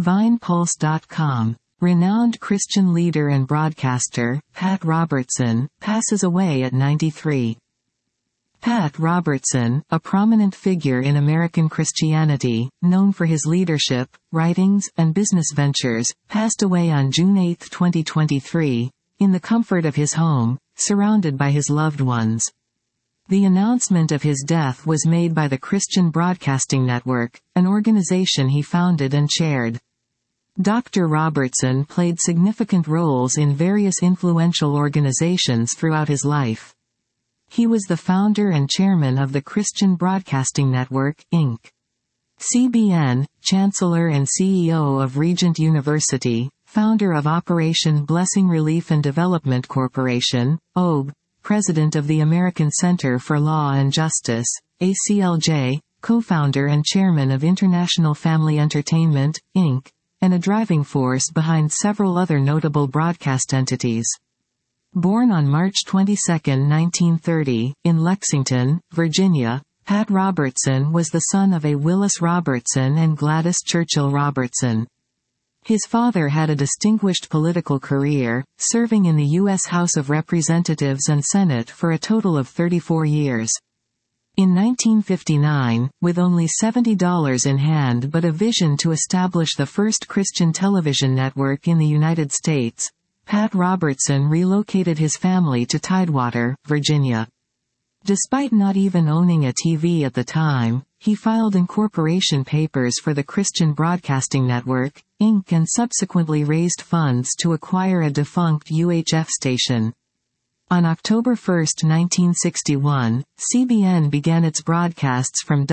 VinePulse.com. Renowned Christian leader and broadcaster, Pat Robertson, passes away at 93. Pat Robertson, a prominent figure in American Christianity, known for his leadership, writings, and business ventures, passed away on June 8, 2023, in the comfort of his home, surrounded by his loved ones. The announcement of his death was made by the Christian Broadcasting Network, an organization he founded and chaired. Dr. Robertson played significant roles in various influential organizations throughout his life. He was the founder and chairman of the Christian Broadcasting Network, Inc. CBN, Chancellor and CEO of Regent University, founder of Operation Blessing Relief and Development Corporation, OAB, President of the American Center for Law and Justice, ACLJ, co-founder and chairman of International Family Entertainment, Inc., and a driving force behind several other notable broadcast entities. Born on March 22, 1930, in Lexington, Virginia, Pat Robertson was the son of A. Willis Robertson and Gladys Churchill Robertson. His father had a distinguished political career, serving in the U.S. House of Representatives and Senate for a total of 34 years. In 1959, with only $70 in hand but a vision to establish the first Christian television network in the United States, Pat Robertson relocated his family to Tidewater, Virginia. Despite not even owning a TV at the time, he filed incorporation papers for the Christian Broadcasting Network, Inc. and subsequently raised funds to acquire a defunct UHF station. On October 1, 1961, CBN began its broadcasts from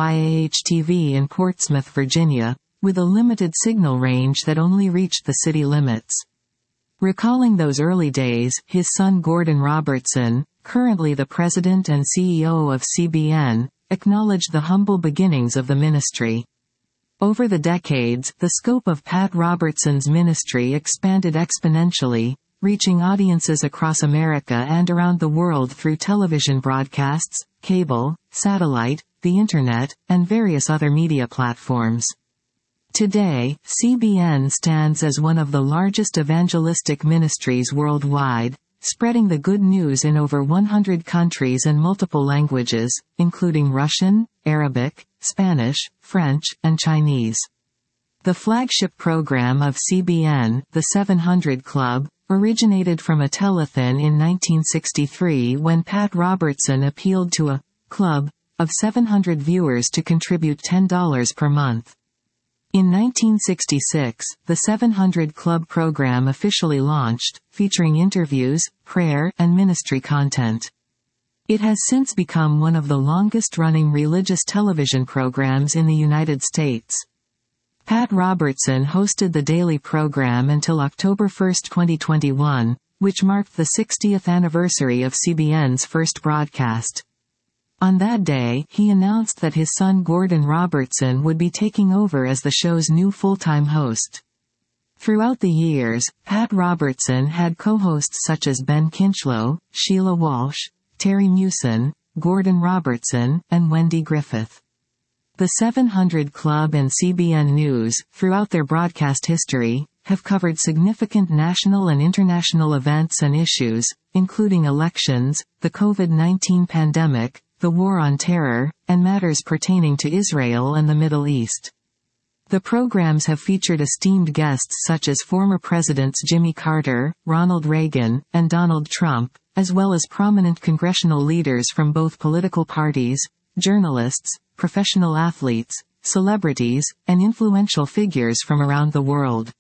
WYAH-TV in Portsmouth, Virginia, with a limited signal range that only reached the city limits. Recalling those early days, his son Gordon Robertson, currently the president and CEO of CBN, acknowledged the humble beginnings of the ministry. Over the decades, the scope of Pat Robertson's ministry expanded exponentially, reaching audiences across America and around the world through television broadcasts, cable, satellite, the Internet, and various other media platforms. Today, CBN stands as one of the largest evangelistic ministries worldwide, spreading the good news in over 100 countries and multiple languages, including Russian, Arabic, Spanish, French, and Chinese. The flagship program of CBN, The 700 Club, originated from a telethon in 1963 when Pat Robertson appealed to a club of 700 viewers to contribute $10 per month. In 1966, the 700 Club program officially launched, featuring interviews, prayer, and ministry content. It has since become one of the longest-running religious television programs in the United States. Pat Robertson hosted the daily program until October 1, 2021, which marked the 60th anniversary of CBN's first broadcast. On that day, he announced that his son Gordon Robertson would be taking over as the show's new full-time host. Throughout the years, Pat Robertson had co-hosts such as Ben Kinchlow, Sheila Walsh, Terry Meeuwsen, Gordon Robertson, and Wendy Griffith. The 700 Club and CBN News, throughout their broadcast history, have covered significant national and international events and issues, including elections, the COVID-19 pandemic, the War on Terror, and matters pertaining to Israel and the Middle East. The programs have featured esteemed guests such as former Presidents Jimmy Carter, Ronald Reagan, and Donald Trump, as well as prominent congressional leaders from both political parties, journalists, professional athletes, celebrities, and influential figures from around the world.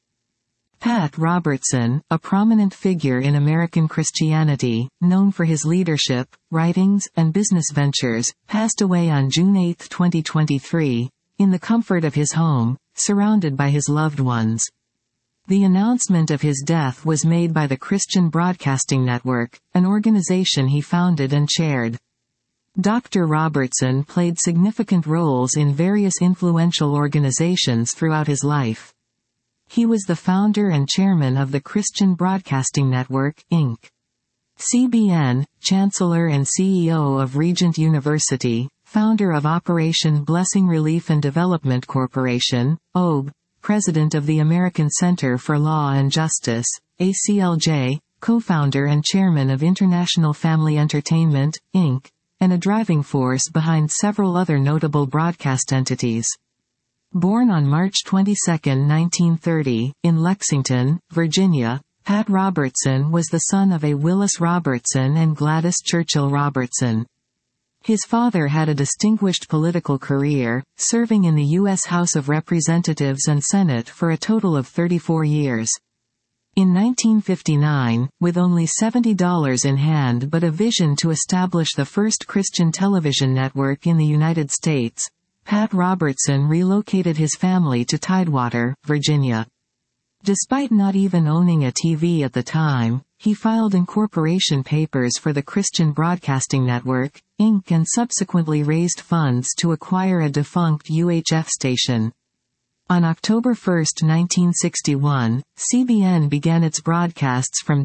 Pat Robertson, a prominent figure in American Christianity, known for his leadership, writings, and business ventures, passed away on June 8, 2023, in the comfort of his home, surrounded by his loved ones. The announcement of his death was made by the Christian Broadcasting Network, an organization he founded and chaired. Dr. Robertson played significant roles in various influential organizations throughout his life. He was the founder and chairman of the Christian Broadcasting Network, Inc. CBN, Chancellor and CEO of Regent University, founder of Operation Blessing Relief and Development Corporation, OAB, president of the American Center for Law and Justice, ACLJ, co-founder and chairman of International Family Entertainment, Inc., and a driving force behind several other notable broadcast entities. Born on March 22, 1930, in Lexington, Virginia, Pat Robertson was the son of A. Willis Robertson and Gladys Churchill Robertson. His father had a distinguished political career, serving in the U.S. House of Representatives and Senate for a total of 34 years. In 1959, with only $70 in hand but a vision to establish the first Christian television network in the United States, Pat Robertson relocated his family to Tidewater, Virginia. Despite not even owning a TV at the time, he filed incorporation papers for the Christian Broadcasting Network, Inc. and subsequently raised funds to acquire a defunct UHF station. On October 1, 1961, CBN began its broadcasts from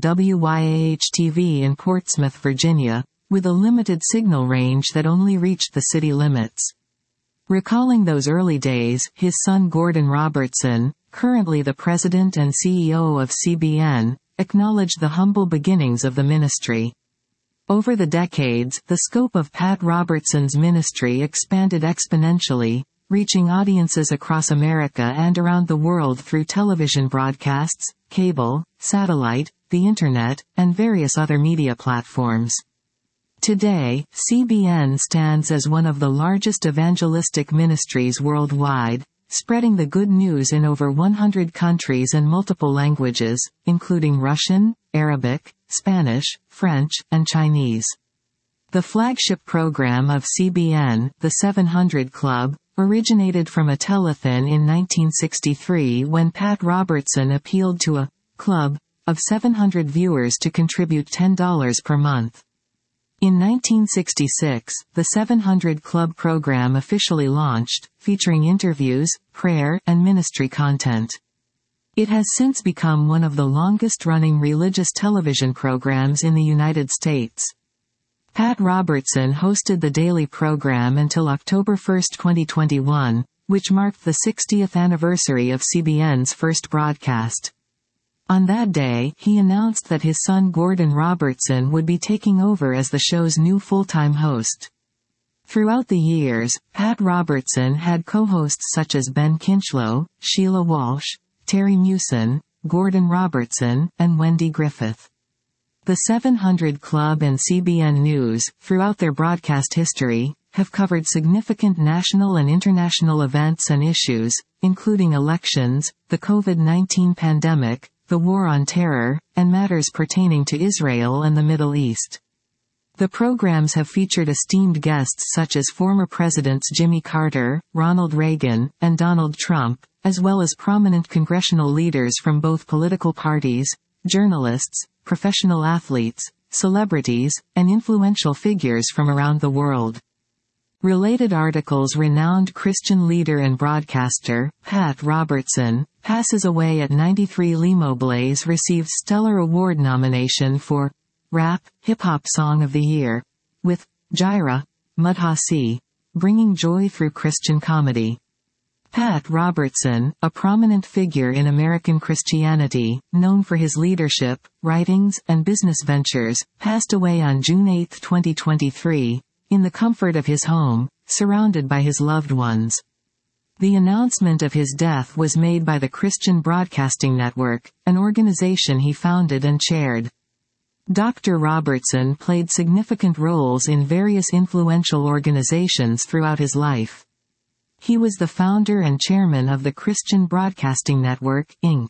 WYAH-TV in Portsmouth, Virginia, with a limited signal range that only reached the city limits. Recalling those early days, his son Gordon Robertson, currently the president and CEO of CBN, acknowledged the humble beginnings of the ministry. Over the decades, the scope of Pat Robertson's ministry expanded exponentially, reaching audiences across America and around the world through television broadcasts, cable, satellite, the Internet, and various other media platforms. Today, CBN stands as one of the largest evangelistic ministries worldwide, spreading the good news in over 100 countries and multiple languages, including Russian, Arabic, Spanish, French, and Chinese. The flagship program of CBN, The 700 Club, originated from a telethon in 1963 when Pat Robertson appealed to a club of 700 viewers to contribute $10 per month. In 1966, the 700 Club program officially launched, featuring interviews, prayer, and ministry content. It has since become one of the longest-running religious television programs in the United States. Pat Robertson hosted the daily program until October 1, 2021, which marked the 60th anniversary of CBN's first broadcast. On that day, he announced that his son Gordon Robertson would be taking over as the show's new full-time host. Throughout the years, Pat Robertson had co-hosts such as Ben Kinchlow, Sheila Walsh, Terry Mewson, Gordon Robertson, and Wendy Griffith. The 700 Club and CBN News, throughout their broadcast history, have covered significant national and international events and issues, including elections, the COVID-19 pandemic, the War on Terror, and matters pertaining to Israel and the Middle East. The programs have featured esteemed guests such as former Presidents Jimmy Carter, Ronald Reagan, and Donald Trump, as well as prominent congressional leaders from both political parties, journalists, professional athletes, celebrities, and influential figures from around the world. Related articles: renowned Christian leader and broadcaster, Pat Robertson, passes away at 93. Limo Blaze receives Stellar Award nomination for Rap, Hip-Hop Song of the Year, with Jireh, Mudhasi, bringing joy through Christian comedy. Pat Robertson, a prominent figure in American Christianity, known for his leadership, writings, and business ventures, passed away on June 8, 2023, in the comfort of his home, surrounded by his loved ones. The announcement of his death was made by the Christian Broadcasting Network, an organization he founded and chaired. Dr. Robertson played significant roles in various influential organizations throughout his life. He was the founder and chairman of the Christian Broadcasting Network, Inc.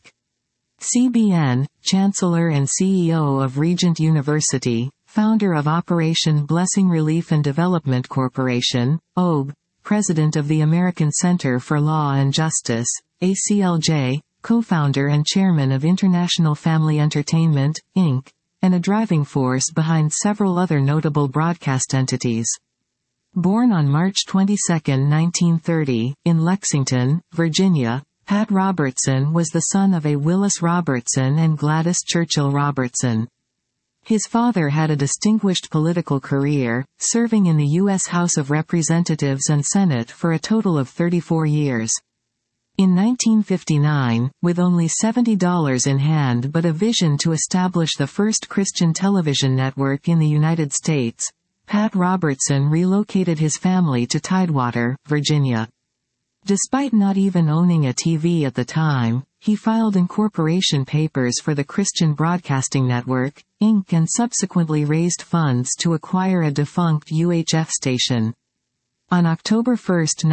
CBN, Chancellor and CEO of Regent University, founder of Operation Blessing Relief and Development Corporation, OAB, President of the American Center for Law and Justice, ACLJ, co-founder and chairman of International Family Entertainment, Inc., and a driving force behind several other notable broadcast entities. Born on March 22, 1930, in Lexington, Virginia, Pat Robertson was the son of A. Willis Robertson and Gladys Churchill Robertson. His father had a distinguished political career, serving in the U.S. House of Representatives and Senate for a total of 34 years. In 1959, with only $70 in hand but a vision to establish the first Christian television network in the United States, Pat Robertson relocated his family to Tidewater, Virginia. Despite not even owning a TV at the time, he filed incorporation papers for the Christian Broadcasting Network, Inc. and subsequently raised funds to acquire a defunct UHF station. On October 1,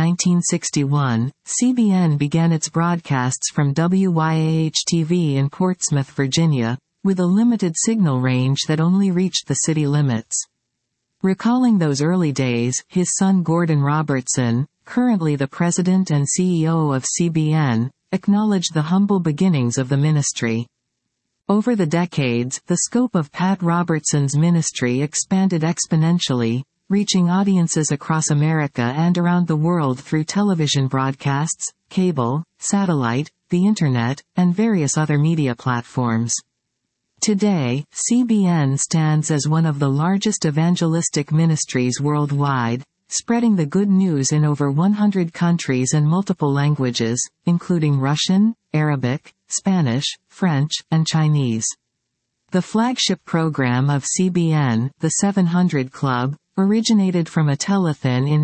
1961, CBN began its broadcasts from WYAH-TV in Portsmouth, Virginia, with a limited signal range that only reached the city limits. Recalling those early days, his son Gordon Robertson, currently the president and CEO of CBN, acknowledged the humble beginnings of the ministry. Over the decades, the scope of Pat Robertson's ministry expanded exponentially, reaching audiences across America and around the world through television broadcasts, cable, satellite, the Internet, and various other media platforms. Today, CBN stands as one of the largest evangelistic ministries worldwide, spreading the good news in over 100 countries and multiple languages, including Russian, Arabic, Spanish, French, and Chinese. The flagship program of CBN, The 700 Club, originated from a telethon in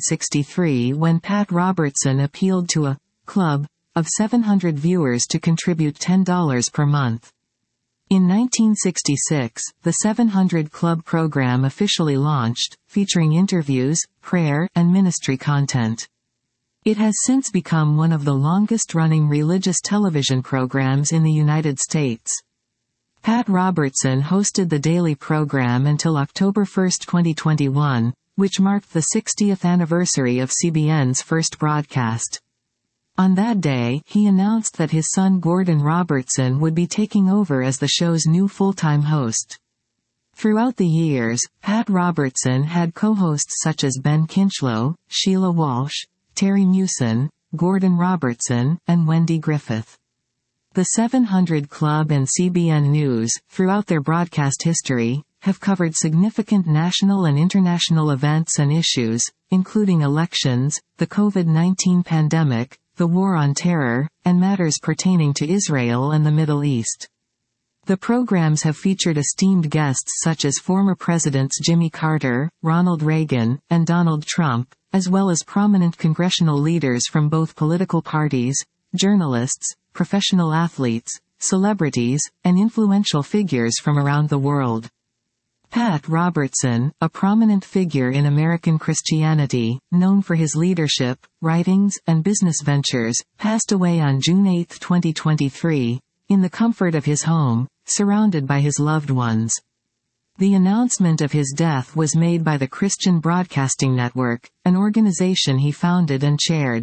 1963 when Pat Robertson appealed to a club of 700 viewers to contribute $10 per month. In 1966, the 700 Club program officially launched, featuring interviews, prayer, and ministry content. It has since become one of the longest-running religious television programs in the United States. Pat Robertson hosted the daily program until October 1, 2021, which marked the 60th anniversary of CBN's first broadcast. On that day, he announced that his son Gordon Robertson would be taking over as the show's new full-time host. Throughout the years, Pat Robertson had co-hosts such as Ben Kinchlow, Sheila Walsh, Terry Mewson, Gordon Robertson, and Wendy Griffith. The 700 Club and CBN News, throughout their broadcast history, have covered significant national and international events and issues, including elections, the COVID-19 pandemic, the War on Terror, and matters pertaining to Israel and the Middle East. The programs have featured esteemed guests such as former Presidents Jimmy Carter, Ronald Reagan, and Donald Trump, as well as prominent congressional leaders from both political parties, journalists, professional athletes, celebrities, and influential figures from around the world. Pat Robertson, a prominent figure in American Christianity, known for his leadership, writings, and business ventures, passed away on June 8, 2023, in the comfort of his home, surrounded by his loved ones. The announcement of his death was made by the Christian Broadcasting Network, an organization he founded and chaired.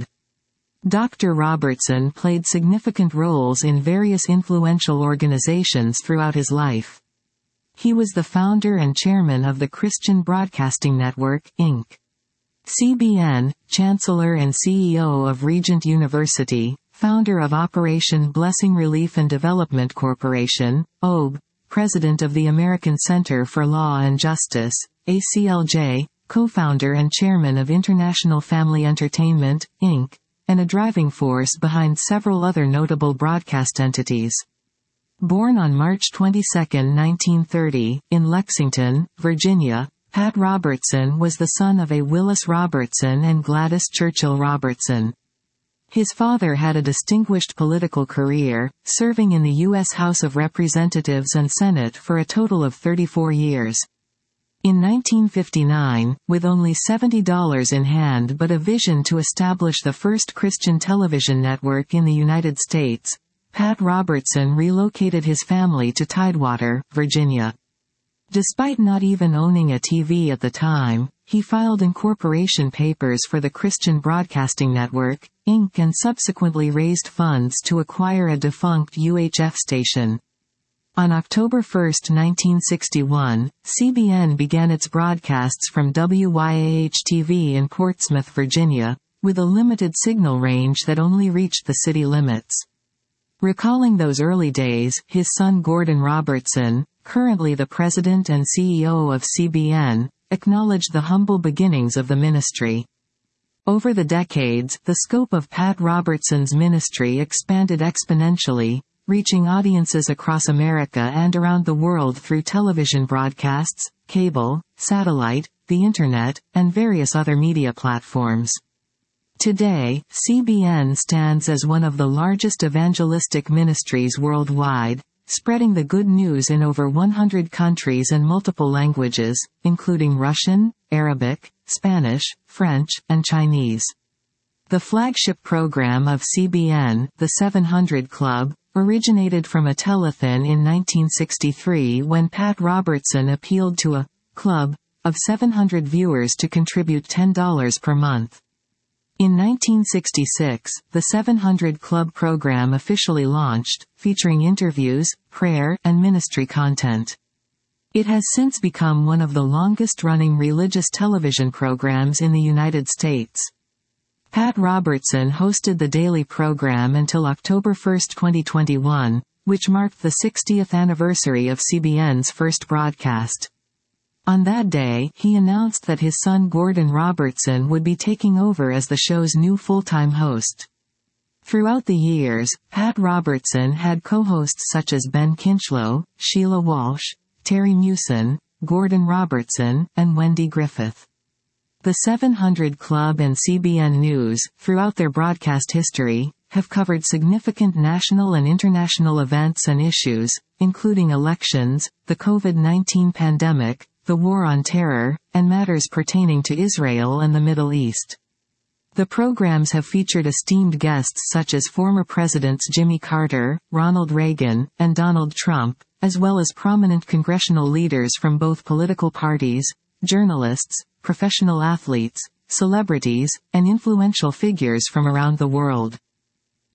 Dr. Robertson played significant roles in various influential organizations throughout his life. He was the founder and chairman of the Christian Broadcasting Network, Inc. CBN, Chancellor and CEO of Regent University, founder of Operation Blessing Relief and Development Corporation, OAB, President of the American Center for Law and Justice, ACLJ, co-founder and chairman of International Family Entertainment, Inc., and a driving force behind several other notable broadcast entities. Born on March 22, 1930, in Lexington, Virginia, Pat Robertson was the son of A. Willis Robertson and Gladys Churchill Robertson. His father had a distinguished political career, serving in the U.S. House of Representatives and Senate for a total of 34 years. In 1959, with only $70 in hand but a vision to establish the first Christian television network in the United States, Pat Robertson relocated his family to Tidewater, Virginia. Despite not even owning a TV at the time, he filed incorporation papers for the Christian Broadcasting Network, Inc. and subsequently raised funds to acquire a defunct UHF station. On October 1, 1961, CBN began its broadcasts from WYAH-TV in Portsmouth, Virginia, with a limited signal range that only reached the city limits. Recalling those early days, his son Gordon Robertson, currently the president and CEO of CBN, acknowledged the humble beginnings of the ministry. Over the decades, the scope of Pat Robertson's ministry expanded exponentially, reaching audiences across America and around the world through television broadcasts, cable, satellite, the Internet, and various other media platforms. Today, CBN stands as one of the largest evangelistic ministries worldwide, spreading the good news in over 100 countries and multiple languages, including Russian, Arabic, Spanish, French, and Chinese. The flagship program of CBN, the 700 Club, originated from a telethon in 1963 when Pat Robertson appealed to a club of 700 viewers to contribute $10 per month. In 1966, the 700 Club program officially launched, featuring interviews, prayer, and ministry content. It has since become one of the longest-running religious television programs in the United States. Pat Robertson hosted the daily program until October 1, 2021, which marked the 60th anniversary of CBN's first broadcast. On that day, he announced that his son Gordon Robertson would be taking over as the show's new full-time host. Throughout the years, Pat Robertson had co-hosts such as Ben Kinchlow, Sheila Walsh, Terry Meeuwsen, Gordon Robertson, and Wendy Griffith. The 700 Club and CBN News, throughout their broadcast history, have covered significant national and international events and issues, including elections, the COVID-19 pandemic, the War on Terror, and matters pertaining to Israel and the Middle East. The programs have featured esteemed guests such as former Presidents Jimmy Carter, Ronald Reagan, and Donald Trump, as well as prominent congressional leaders from both political parties, journalists, professional athletes, celebrities, and influential figures from around the world.